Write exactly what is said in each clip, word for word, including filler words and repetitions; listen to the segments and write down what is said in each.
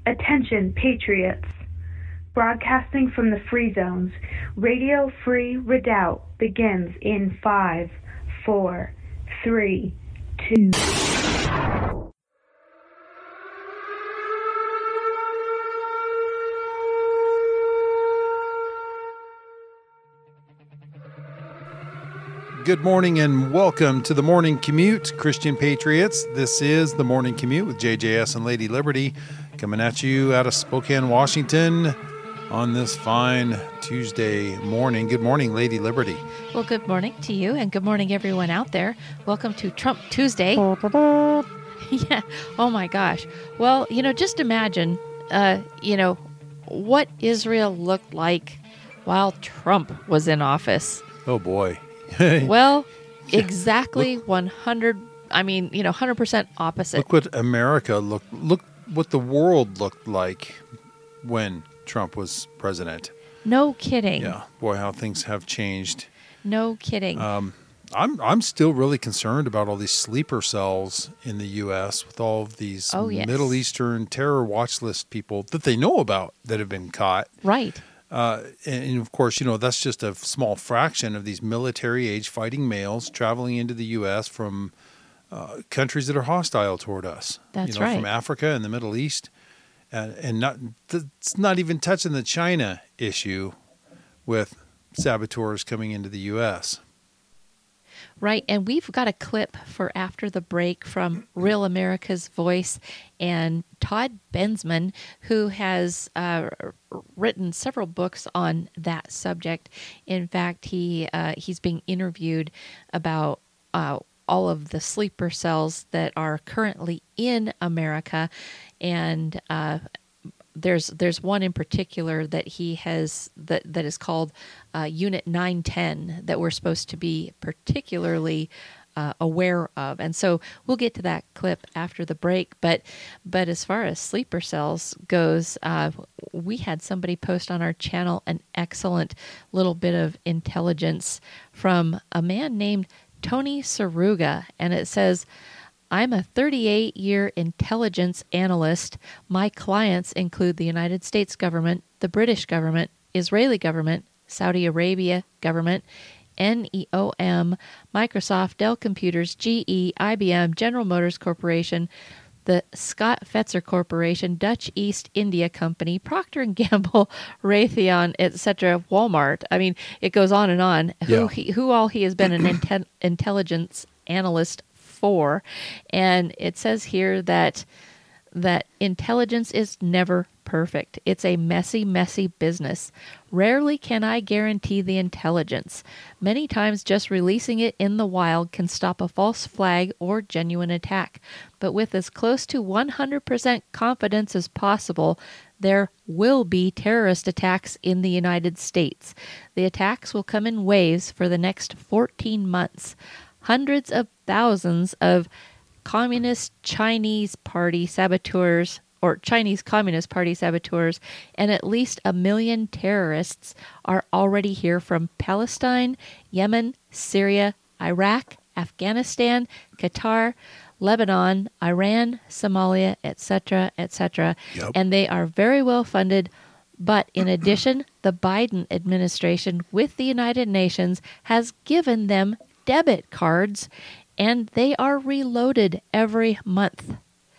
Attention, patriots. Broadcasting from the free zones, Radio Free Redoubt begins in five, four, three, two. Good morning and welcome to the Morning Commute, Christian Patriots. This is the Morning Commute with J J S and Lady Liberty, coming at you out of Spokane, Washington on this fine Tuesday morning. Good morning, Lady Liberty. Well, good morning to you and good morning, everyone out there. Welcome to Trump Tuesday. Yeah. Oh, my gosh. Well, you know, just imagine, uh, you know, what Israel looked like while Trump was in office. Oh, boy. Well, Yeah. exactly Look- one hundred, I mean, you know, one hundred percent opposite. Look what America looked, look what the world looked like when Trump was president. No kidding. Yeah. Boy, how things have changed. No kidding. Um, I'm I'm still really concerned about all these sleeper cells in the U S with all of these Oh, yes. Middle Eastern terror watch list people that they know about that have been caught. Right. Uh, and, and of course, you know, that's just a small fraction of these military-age fighting males traveling into the U S from uh, countries that are hostile toward us. That's you know, right. From Africa and the Middle East. And, and not it's not even touching the China issue with saboteurs coming into the U S. Right, and we've got a clip for after the break from Real America's Voice and Todd Bensman, who has uh, written several books on that subject. In fact, he uh, he's being interviewed about uh, all of the sleeper cells that are currently in America, and uh, There's there's one in particular that he has that, that is called uh, Unit nine ten that we're supposed to be particularly uh, aware of, and so we'll get to that clip after the break. But but as far as sleeper cells goes, uh, we had somebody post on our channel an excellent little bit of intelligence from a man named Tony Saruga, and it says, I'm a thirty-eight-year intelligence analyst. My clients include the United States government, the British government, Israeli government, Saudi Arabia government, N E O M, Microsoft, Dell Computers, G E, I B M, General Motors Corporation, the Scott Fetzer Corporation, Dutch East India Company, Procter and Gamble, Raytheon, et cetera, Walmart. I mean, it goes on and on. Yeah. Who he, who all he has been an inten- intelligence analyst for, and it says here that that intelligence is never perfect. It's a messy, messy business. Rarely can I guarantee the intelligence. Many times just releasing it in the wild can stop a false flag or genuine attack. But with as close to one hundred percent confidence as possible, there will be terrorist attacks in the United States. The attacks will come in waves for the next fourteen months. Hundreds of thousands of Communist Chinese Party saboteurs or Chinese Communist Party saboteurs and at least a million terrorists are already here from Palestine, Yemen, Syria, Iraq, Afghanistan, Qatar, Lebanon, Iran, Somalia, et cetera, et cetera. Yep. And they are very well funded. But in addition, the Biden administration with the United Nations has given them debit cards, and they are reloaded every month.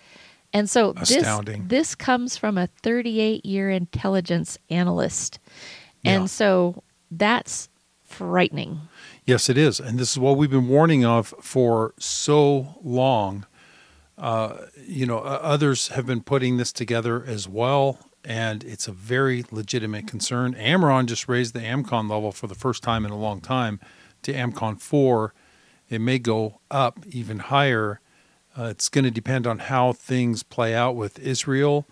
And so this, Astounding. this comes from a thirty-eight-year intelligence analyst. Yeah. And so that's frightening. Yes, it is. And this is what we've been warning of for so long. Uh, you know, uh, others have been putting this together as well, and it's a very legitimate concern. Amron just raised the AMCON level for the first time in a long time to AMCON four. It may go up even higher. Uh, it's going to depend on how things play out with Israel,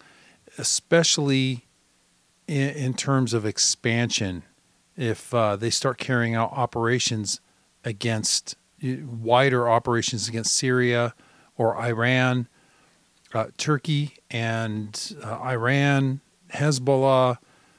especially in, in terms of expansion. If uh, they start carrying out operations against, wider operations against Syria or Iran, uh, Turkey and uh, Iran, Hezbollah,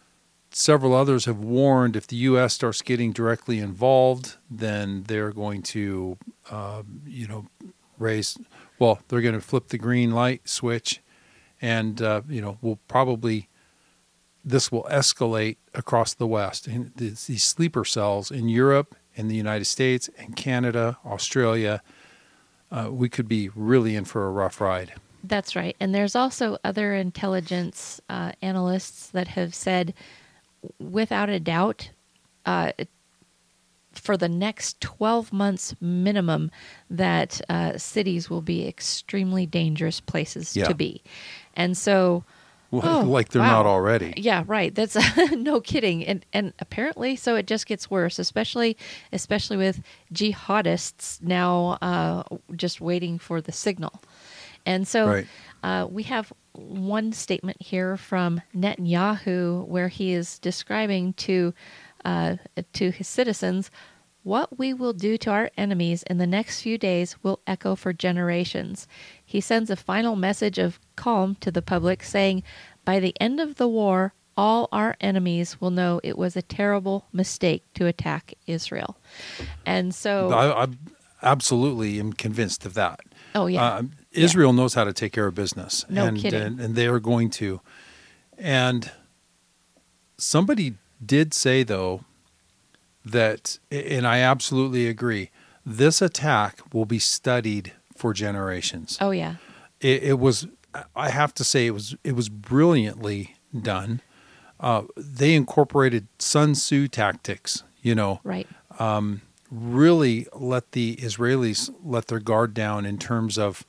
several others have warned if the U S starts getting directly involved, then they're going to, uh, you know, raise, well, they're going to flip the green light switch and uh, you know, we'll probably this will escalate across the West. And these, these sleeper cells in Europe, in the United States, and Canada, Australia, uh, we could be really in for a rough ride. That's right. And there's also other intelligence uh, analysts that have said, without a doubt, uh, for the next twelve months minimum, that uh, cities will be extremely dangerous places Yeah. to be. And so... Well, Oh, like they're wow. not already. Yeah, right. That's no kidding. And and apparently, so it just gets worse, especially especially with jihadists now uh, just waiting for the signal. And so Right. uh, we have one statement here from Netanyahu where he is describing to uh, to his citizens, what we will do to our enemies in the next few days will echo for generations. He sends a final message of calm to the public, saying, by the end of the war, all our enemies will know it was a terrible mistake to attack Israel. And so... I, I absolutely am convinced of that. Oh, yeah. Uh, Israel knows how to take care of business. No and, kidding. And, and they are going to. And somebody did say, though, that, and I absolutely agree, this attack will be studied for generations. Oh, yeah. It, it was, I have to say, it was it was brilliantly done. Uh, they incorporated Sun Tzu tactics, you know, Right. really let the Israelis let their guard down in terms of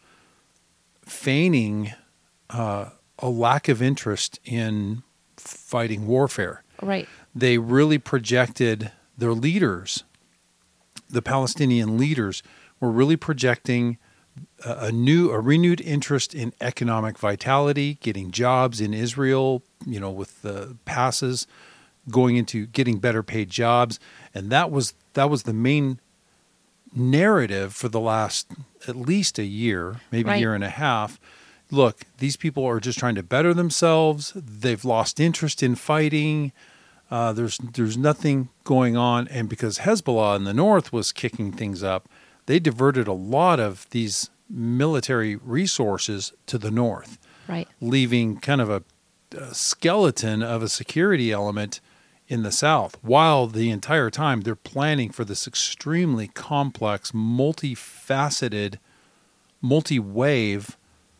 feigning uh, a lack of interest in fighting warfare. Right. They really projected their leaders, the Palestinian leaders, were really projecting a, a new, a renewed interest in economic vitality, getting jobs in Israel, you know, with the passes, going into getting better paid jobs, and that was that was the main narrative for the last at least a year, maybe a Right. year and a half. Look, these people are just trying to better themselves. They've lost interest in fighting. Uh, there's there's nothing going on, and because Hezbollah in the north was kicking things up, they diverted a lot of these military resources to the north, Right. leaving kind of a, a skeleton of a security element in the south, while the entire time they're planning for this extremely complex, multifaceted, multi-wave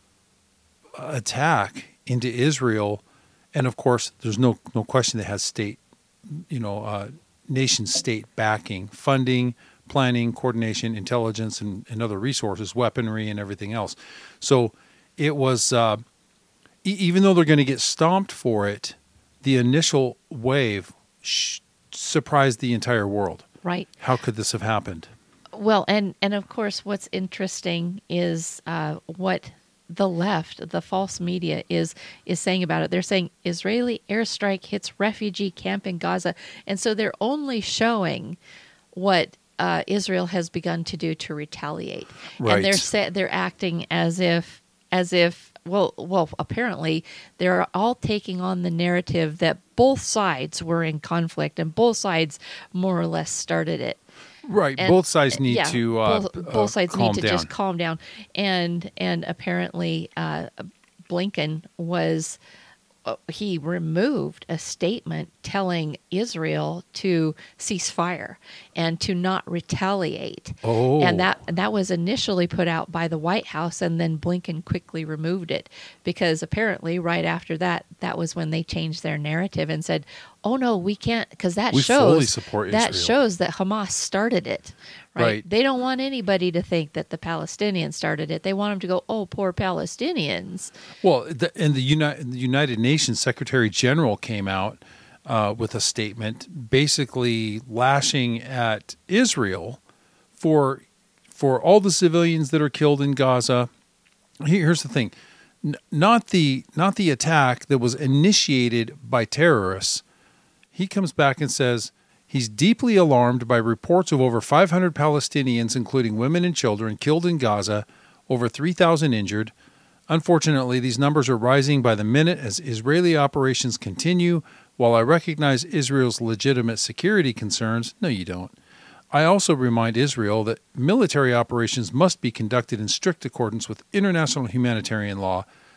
attack into Israel. And of course, there's no no question that has state, you know, uh, nation state backing, funding, planning, coordination, intelligence, and, and other resources, weaponry, and everything else. So it was, uh, e- even though they're going to get stomped for it, the initial wave sh- surprised the entire world. Right. How could this have happened? Well, and, and of course, what's interesting is uh, what the left, the false media, is is saying about it. They're saying Israeli airstrike hits refugee camp in Gaza, and so they're only showing what uh, Israel has begun to do to retaliate, Right. and they're sa- they're acting as if as if well well apparently they're all taking on the narrative that both sides were in conflict and both sides more or less started it. Right. And- both sides need yeah, to uh, both, both uh, sides calm need to down. just calm down. And and apparently, uh, Blinken was uh, he removed a statement telling Israel to cease fire and to not retaliate. Oh. And that that was initially put out by the White House, and then Blinken quickly removed it because apparently right after that, that was when they changed their narrative and said, "Oh no, we can't," because that We shows fully support that Israel. shows that Hamas started it. Right? Right. They don't want anybody to think that the Palestinians started it. They want them to go, "Oh, poor Palestinians." Well, the, and the, Uni- the United Nations Secretary General came out uh, with a statement basically lashing at Israel for for all the civilians that are killed in Gaza. Here's the thing: N- not the not the attack that was initiated by terrorists. He comes back and says he's deeply alarmed by reports of over five hundred Palestinians, including women and children, killed in Gaza, over three thousand injured. Unfortunately, these numbers are rising by the minute as Israeli operations continue. While I recognize Israel's legitimate security concerns, no, you don't. I also remind Israel that military operations must be conducted in strict accordance with international humanitarian law.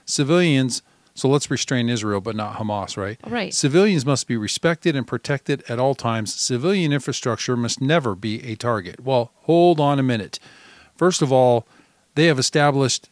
civilians, so let's restrain Israel, but not Hamas, right? Right. Civilians must be respected and protected at all times. Civilian infrastructure must never be a target. Well, hold on a minute. First of all, they have established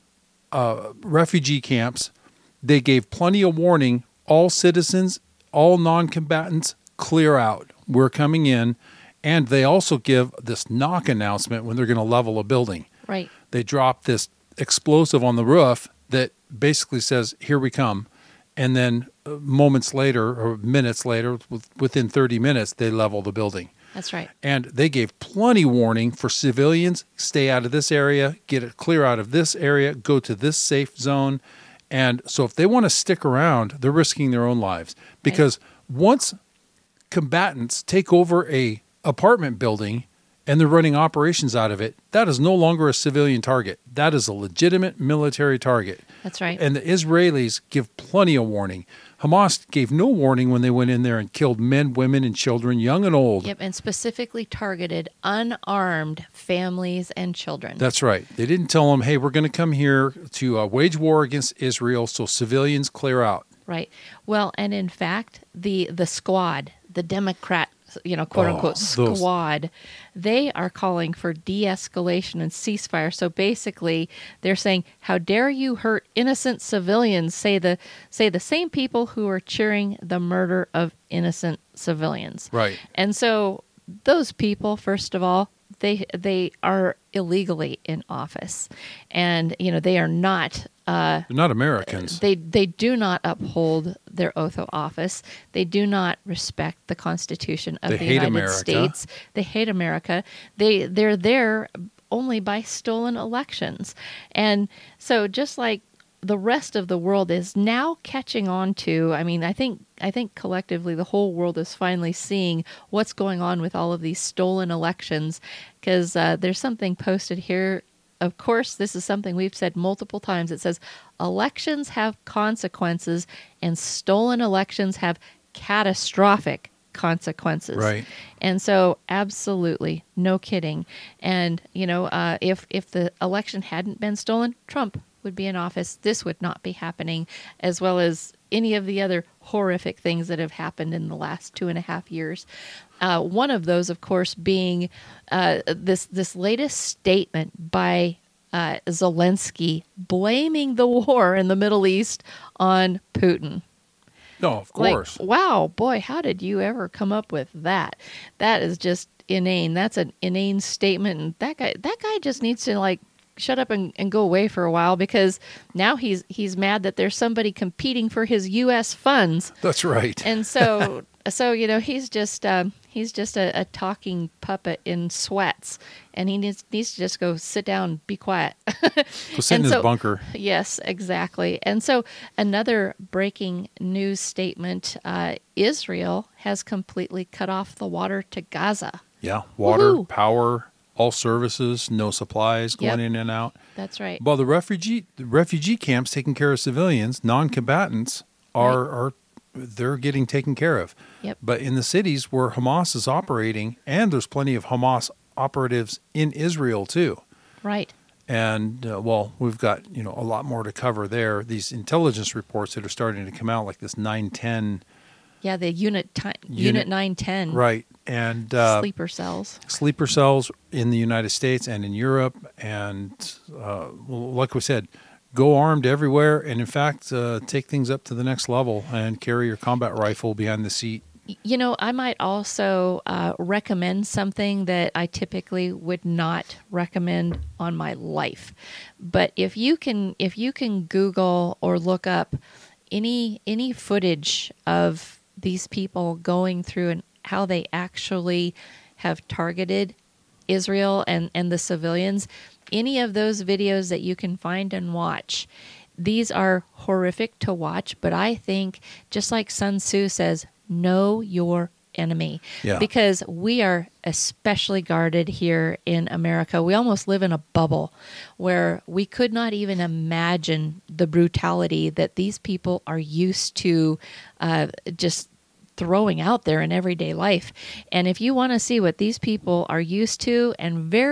uh, refugee camps. They gave plenty of warning. All citizens, all non-combatants, clear out. We're coming in. And they also give this knock announcement when they're going to level a building. Right. They drop this explosive on the roof that basically says, here we come. And then moments later or minutes later, within thirty minutes, they level the building. That's right. And they gave plenty warning for civilians, stay out of this area, get it clear out of this area, go to this safe zone. And so if they want to stick around, they're risking their own lives. Because right. once combatants take over a apartment building and they're running operations out of it, that is no longer a civilian target. That is a legitimate military target. That's right. And the Israelis give plenty of warning. Hamas gave no warning when they went in there and killed men, women, and children, young and old. Yep, and specifically targeted unarmed families and children. That's right. They didn't tell them, hey, we're going to come here to uh, wage war against Israel, so civilians clear out. Right. Well, and in fact, the the squad, the Democrat, you know, quote unquote oh, squad, they are calling for de-escalation and ceasefire. So basically, they're saying, "How dare you hurt innocent civilians?" Say the say the same people who are cheering the murder of innocent civilians. Right. And so those people, first of all, they they are illegally in office, and you know they are not. Uh, They're not Americans. They they do not uphold their oath of office. They do not respect the Constitution of they the hate United America. States. They hate America. They they're there only by stolen elections, and so just like the rest of the world is now catching on to. I mean, I think I think collectively the whole world is finally seeing what's going on with all of these stolen elections, because uh, there's something posted here. Of course, this is something we've said multiple times. It says elections have consequences and stolen elections have catastrophic consequences. Right. And so absolutely, no kidding. And, you know, uh, if, if the election hadn't been stolen, Trump would be in office. This would not be happening, as well as any of the other horrific things that have happened in the last two and a half years. Uh, one of those, of course, being uh, this this latest statement by uh, Zelensky blaming the war in the Middle East on Putin. No, of course. Like, wow, boy, how did you ever come up with that? That is just inane. That's an inane statement, and that guy that guy just needs to like shut up and, and go away for a while, because now he's he's mad that there's somebody competing for his U S funds. That's right. And so so you know he's just um, he's just a, a talking puppet in sweats, and he needs needs to just go sit down, be quiet. Go sit in his so, bunker. Yes, exactly. And so another breaking news statement: uh, Israel has completely cut off the water to Gaza. Yeah, water, Woo-hoo. power. All services, no supplies going Yep. in and out. That's right. Well, the refugee the refugee camps taking care of civilians, non-combatants are Right. are they're getting taken care of. Yep. But in the cities where Hamas is operating, and there's plenty of Hamas operatives in Israel too. Right. And uh, well, we've got you know a lot more to cover there. These intelligence reports that are starting to come out, like this nine ten. Yeah, the unit ti- Unit- unit nine ten. Right. And uh, Sleeper cells. sleeper cells in the United States and in Europe, and uh, well, like we said, go armed everywhere, and in fact, uh, take things up to the next level and carry your combat rifle behind the seat. You know, I might also uh, recommend something that I typically would not recommend on my life. But if you can, if you can Google or look up any any footage of these people going through and how they actually have targeted Israel and, and the civilians, any of those videos that you can find and watch, these are horrific to watch. But I think, just like Sun Tzu says, know your enemy. Yeah. Because we are especially guarded here in America. We almost live in a bubble where we could not even imagine the brutality that these people are used to uh, just throwing out there in everyday life. And if you want to see what these people are used to and very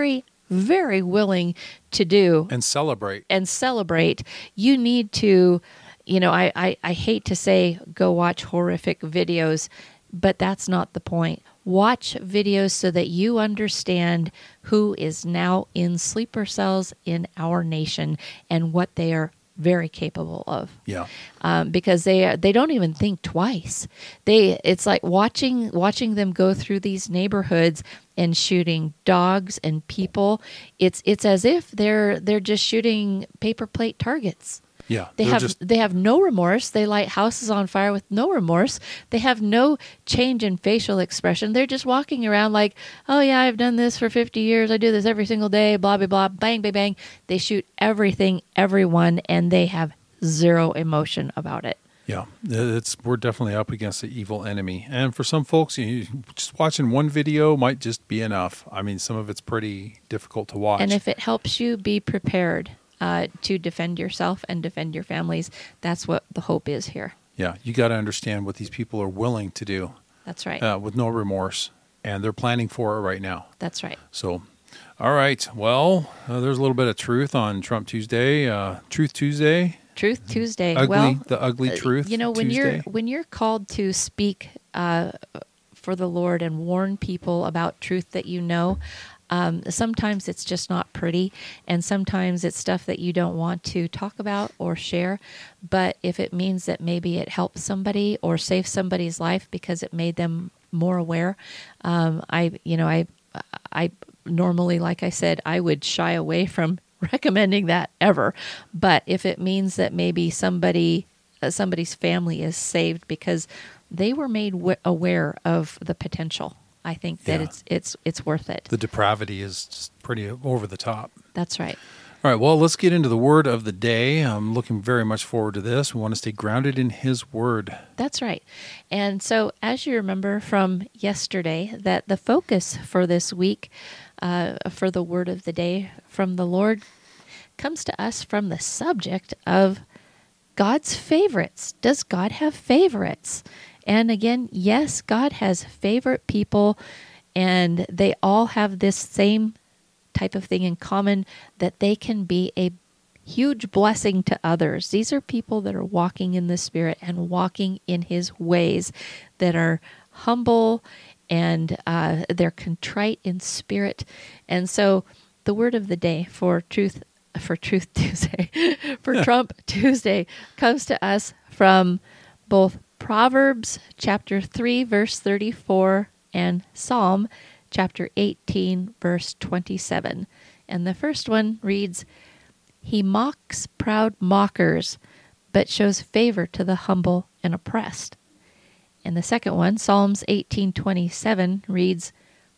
very willing to do And celebrate. and celebrate, you need to, you know, I, I, I hate to say go watch horrific videos, but that's not the point. Watch videos so that you understand who is now in sleeper cells in our nation and what they are very capable of. Yeah. Um, because they they don't even think twice. They it's like watching watching them go through these neighborhoods and shooting dogs and people. It's it's as if they're they're just shooting paper plate targets. Yeah. They they're have just- they have no remorse. They light houses on fire with no remorse. They have no change in facial expression. They're just walking around like, oh yeah, I've done this for fifty years. I do this every single day, blah, blah, blah, bang, bang, bang. They shoot everything, everyone, and they have zero emotion about it. Yeah, it's we're definitely up against the evil enemy, and for some folks, you, just watching one video might just be enough. I mean, some of it's pretty difficult to watch. And if it helps you be prepared uh, to defend yourself and defend your families, that's what the hope is here. Yeah, you got to understand what these people are willing to do That's right. uh, with no remorse, and they're planning for it right now. That's right. So, all right, well, uh, there's a little bit of truth on Trump Tuesday, uh, Truth Tuesday. Truth Tuesday. Ugly, well, the ugly uh, truth. You know, when Tuesday. you're when you're called to speak uh, for the Lord and warn people about truth that you know, um, sometimes it's just not pretty, and sometimes it's stuff that you don't want to talk about or share. But if it means that maybe it helps somebody or saves somebody's life because it made them more aware, um, I you know I I normally, like I said, I would shy away from recommending that ever. But if it means that maybe somebody uh, somebody's family is saved because they were made w- aware of the potential, I think that Yeah. it's it's it's worth it. The depravity is just pretty over the top. That's right. All right, well, let's get into the word of the day. I'm looking very much forward to this. We want to stay grounded in His word. That's right. And so, as you remember from yesterday, that the focus for this week, uh, for the word of the day from the Lord, comes to us from the subject of God's favorites. Does God have favorites? And again, yes, God has favorite people, and they all have this same type of thing in common, that they can be a huge blessing to others. These are people that are walking in the Spirit and walking in His ways, that are humble and uh, they're contrite in spirit. And so the word of the day for Truth for Truth Tuesday, for Trump Tuesday, comes to us from both Proverbs chapter three, verse thirty-four, and Psalm chapter eighteen, verse twenty-seven. And the first one reads, "He mocks proud mockers, but shows favor to the humble and oppressed." And the second one, Psalms eighteen twenty-seven, reads,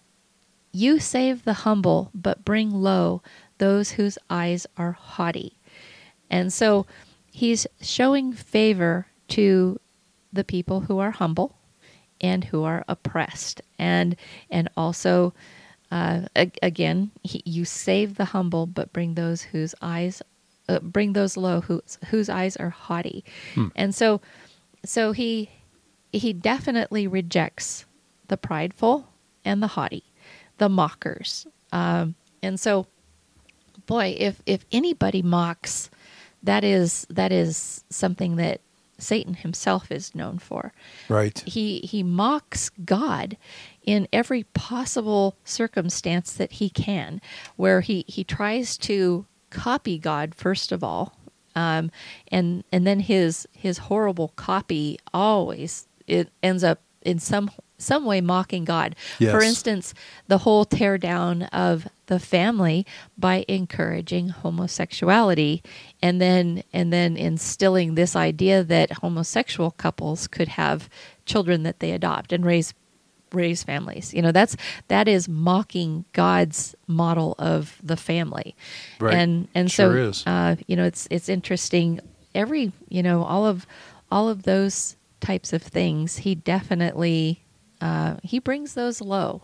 "You save the humble, but bring low those whose eyes are haughty." And so he's showing favor to the people who are humble and who are oppressed. And and also, uh, ag- again, he, you save the humble, but bring those whose eyes, uh, bring those low whose whose eyes are haughty. Hmm. And so, so he he definitely rejects the prideful and the haughty, the mockers. Um, and so, boy, if if anybody mocks, that is that is something that Satan himself is known for. Right. He he mocks God in every possible circumstance that he can, where he, he tries to copy God first of all, um, and and then his his horrible copy always it ends up in some some way mocking God. Yes. For instance, the whole tear down of the family by encouraging homosexuality, and then and then instilling this idea that homosexual couples could have children that they adopt and raise raise families. You know, that's that is mocking God's model of the family. Right. And and Sure so is. uh, you know, it's it's interesting. Every you know all of all of those types of things, he definitely uh, he brings those low.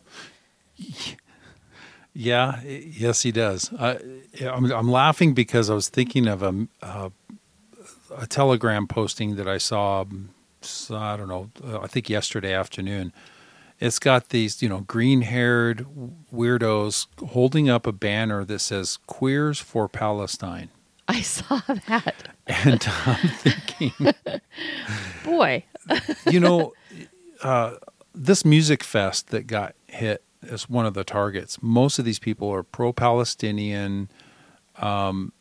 Yeah, i- yes, he does. I, I'm, I'm laughing because I was thinking of a, a, a Telegram posting that I saw, um, s- I don't know, uh, I think yesterday afternoon. It's got these, you know, green-haired weirdos holding up a banner that says "Queers for Palestine." I saw that. And I'm thinking, boy, you know, uh, this music fest that got hit as one of the targets, most of these people are pro-Palestinian, um,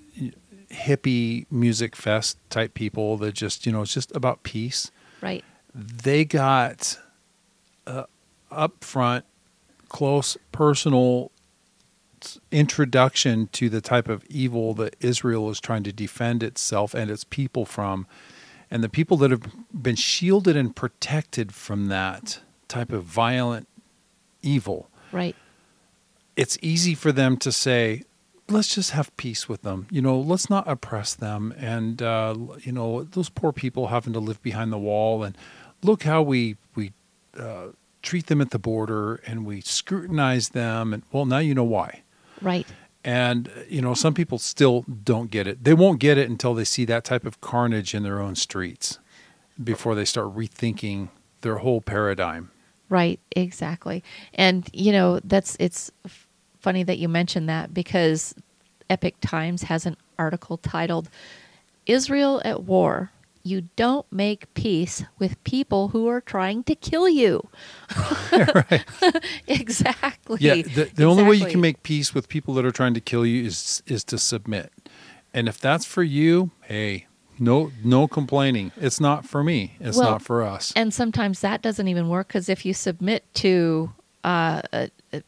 hippie music fest type people that just, you know, it's just about peace. Right. They got uh, up front, close, personal introduction to the type of evil that Israel is trying to defend itself and its people from. And the people that have been shielded and protected from that type of violent evil. Right. It's easy for them to say, let's just have peace with them. You know, let's not oppress them. And, uh, you know, those poor people having to live behind the wall. And look how we, we uh, treat them at the border and we scrutinize them. And, well, now you know why. Right. And, you know, some people still don't get it. They won't get it until they see that type of carnage in their own streets before they start rethinking their whole paradigm. Right, exactly. And, you know, that's it's f- funny that you mentioned that because Epic Times has an article titled, Israel at War. You don't make peace with people who are trying to kill you. Right. Exactly. Yeah, the, the exactly. only way you can make peace with people that are trying to kill you is is to submit. And if that's for you, hey, no no complaining. It's not for me. It's well, not for us. And sometimes that doesn't even work because if you submit to uh, uh,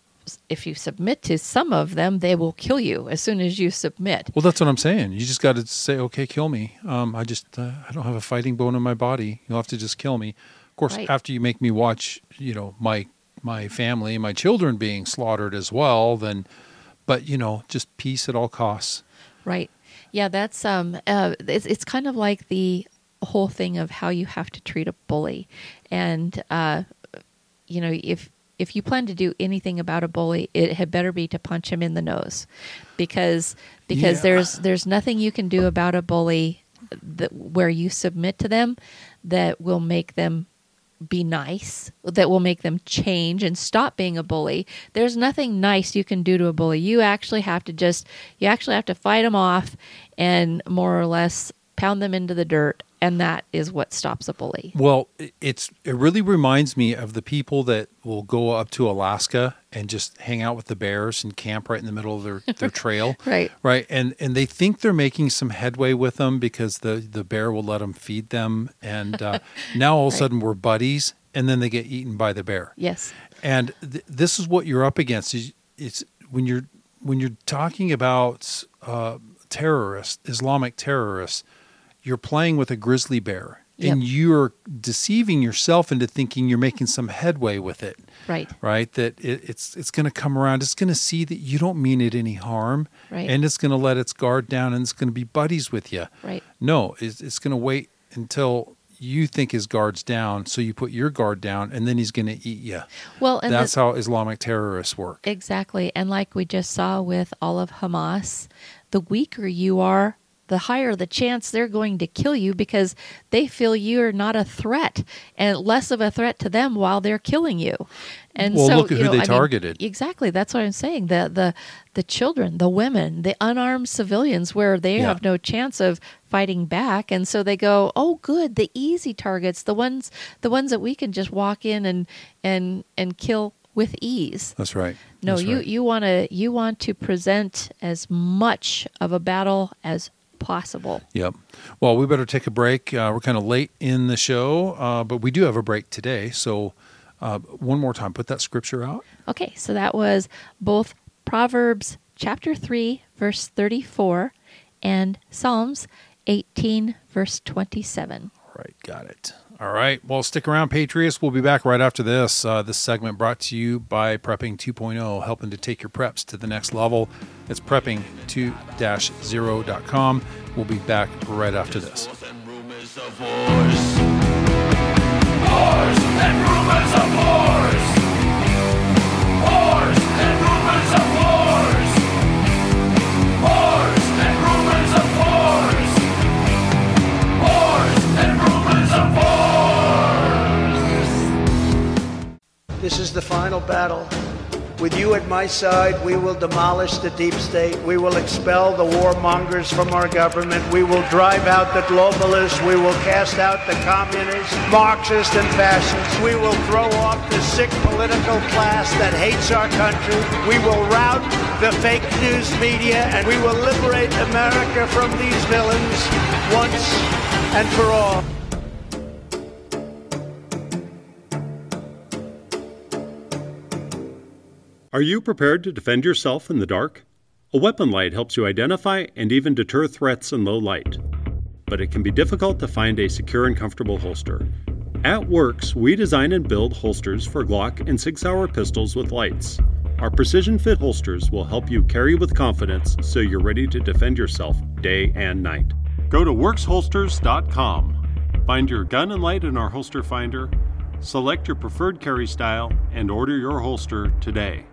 if you submit to some of them, they will kill you as soon as you submit. Well, that's what I'm saying. You just got to say, okay, kill me. Um, I just uh, I don't have a fighting bone in my body. You'll have to just kill me. Of course, right. After you make me watch, you know, my my family, my children being slaughtered as well, then, but you know, just peace at all costs. Right. Yeah, that's um. Uh, it's it's kind of like the whole thing of how you have to treat a bully, and uh, you know, if if you plan to do anything about a bully, it had better be to punch him in the nose, because because yeah. there's there's nothing you can do about a bully that where you submit to them that will make them be nice, that will make them change and stop being a bully. There's nothing nice you can do to a bully. You actually have to just, you actually have to fight them off and more or less pound them into the dirt. And that is what stops a bully. Well, it's it really reminds me of the people that will go up to Alaska and just hang out with the bears and camp right in the middle of their, their trail. Right. Right. And and they think they're making some headway with them because the, the bear will let them feed them. And uh, now all of a sudden we're buddies, and then they get eaten by the bear. Yes. And th- this is what you're up against. It's, it's when you're when you're talking about uh, terrorists, Islamic terrorists, you're playing with a grizzly bear, yep. and you're deceiving yourself into thinking you're making some headway with it. Right. Right. That it, it's it's going to come around. It's going to see that you don't mean it any harm, right. and it's going to let its guard down, and it's going to be buddies with you. Right. No, it's, it's going to wait until you think his guard's down, so you put your guard down, and then he's going to eat you. Well, and that's the, how Islamic terrorists work. Exactly, and like we just saw with all of Hamas, the weaker you are, the higher the chance they're going to kill you because they feel you're not a threat and less of a threat to them while they're killing you. And well, so, look at you who know, they I targeted. Mean, exactly. That's what I'm saying. The the the children, the women, the unarmed civilians where they yeah. have no chance of fighting back. And so they go, oh, good, the easy targets, the ones the ones that we can just walk in and and, and kill with ease. That's right. No, That's you, right. you want to you want to present as much of a battle as possible. Yep. Well, we better take a break. Uh, we're kind of late in the show, uh, but we do have a break today. So uh, one more time, put that scripture out. Okay, so that was both Proverbs chapter three, verse thirty-four, and Psalms eighteen, verse twenty-seven. All right, got it. All right. Well, stick around, Patriots. We'll be back right after this. Uh, this segment brought to you by Prepping two point oh, helping to take your preps to the next level. It's prepping two dash zero dot com. We'll be back right after this. Wars and rumors of wars. Wars and rumors of wars. Wars and rumors of wars. Wars and rumors of wars. Wars and rumors of wars. This is the final battle. With you at my side, we will demolish the deep state. We will expel the warmongers from our government. We will drive out the globalists. We will cast out the communists, Marxists, and fascists. We will throw off the sick political class that hates our country. We will rout the fake news media, and we will liberate America from these villains once and for all. Are you prepared to defend yourself in the dark? A weapon light helps you identify and even deter threats in low light. But it can be difficult to find a secure and comfortable holster. At Works, we design and build holsters for Glock and Sig Sauer pistols with lights. Our precision fit holsters will help you carry with confidence so you're ready to defend yourself day and night. Go to works holsters dot com. Find your gun and light in our holster finder, select your preferred carry style, and order your holster today.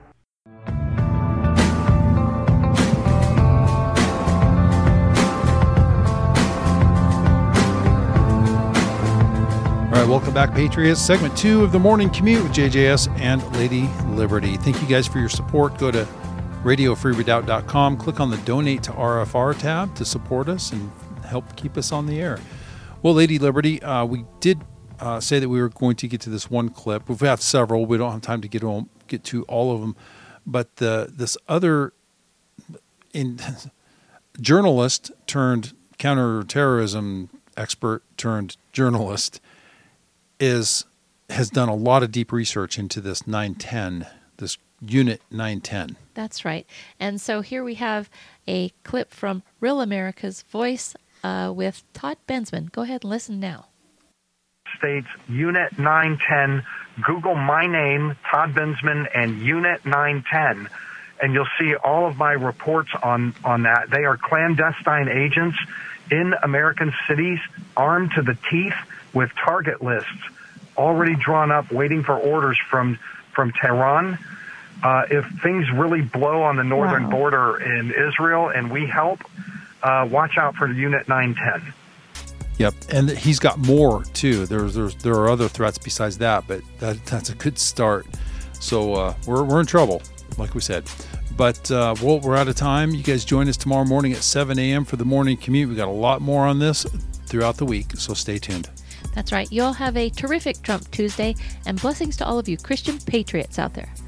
All right, welcome back, Patriots. Segment two of the Morning Commute with J J S and Lady Liberty. Thank you guys for your support. Go to radio free redoubt dot com. Click on the Donate to R F R tab to support us and help keep us on the air. Well, Lady Liberty, uh, we did uh, say that we were going to get to this one clip. We've got several. We don't have time to get to, get to all of them. But the, this other in, journalist turned counterterrorism expert turned journalist is has done a lot of deep research into this nine ten, this Unit nine ten. That's right. And so here we have a clip from Real America's Voice uh, with Todd Bensman. Go ahead and listen now. States Unit nine ten. Google my name, Todd Bensman, and Unit nine ten, and you'll see all of my reports on, on that. They are clandestine agents in American cities, armed to the teeth with target lists already drawn up, waiting for orders from, from Tehran. Uh, if things really blow on the northern wow. border in Israel and we help, uh, watch out for Unit nine ten. Yep, and he's got more too. There's, there's there are other threats besides that, but that that's a good start. So uh, we're we're in trouble, like we said. But uh, well, we're out of time. You guys join us tomorrow morning at seven a.m. for the Morning Commute. We got a lot more on this throughout the week, so stay tuned. That's right. You all have a terrific Trump Tuesday, and blessings to all of you Christian patriots out there.